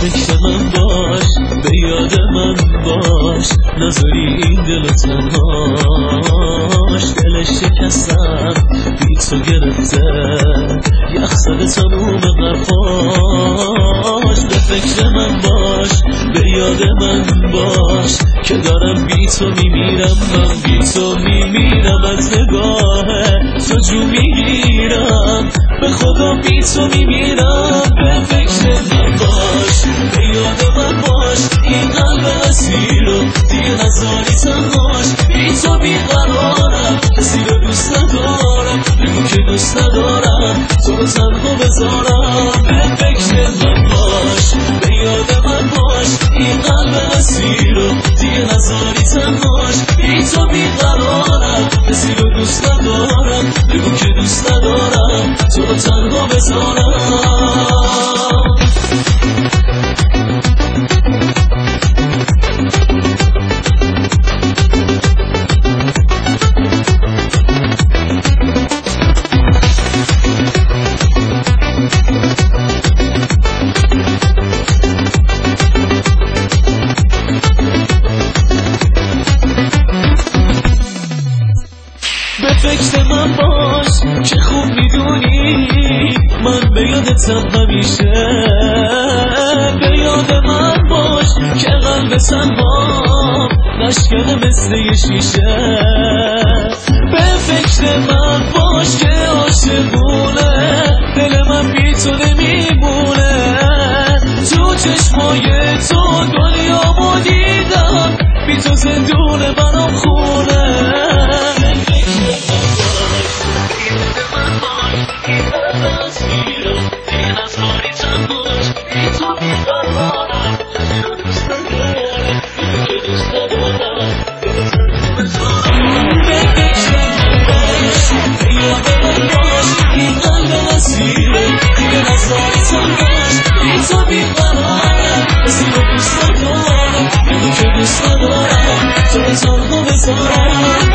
فکر من باش، به یاد من باش، نذاری این دل تنهاش. دلش شکستم بی تو گرفته، یخ زده تموم قفاش. به فکر من باش، به یاد من باش، که دارم بی تو میمیرم، من بی تو میمیرم. از نگاه تو جو میگیرم، به خدا بی تو میمیرم. به فکر من باش، به یاد من باش، این قلب اسیر رو دیگه نذاری تنهاش. بی تو بیقرارم، کسی رو دوست ندارم، بگو که دوست ندارم تو رو تنها بذارم. به فکر من باش، به یاد من باش، این قلب اسیر رو دیگه نذاری تنهاش. بی تو بیقرارم، کسی رو دوست ندارم، بگو که دوست ندارم تو رو تنها بذارم. به فکر من باش که خوب میدونی من به یادتم همیشه. به یاد من باش که قلب تنهام نشکنه مثل یه شیشه. به فکر من باش که عاشقونه دل من بی تو نمیمونه. تو چشمای تو دنیامو دیدم، بی تو زندونه برام خونه. تو تنها بذارم.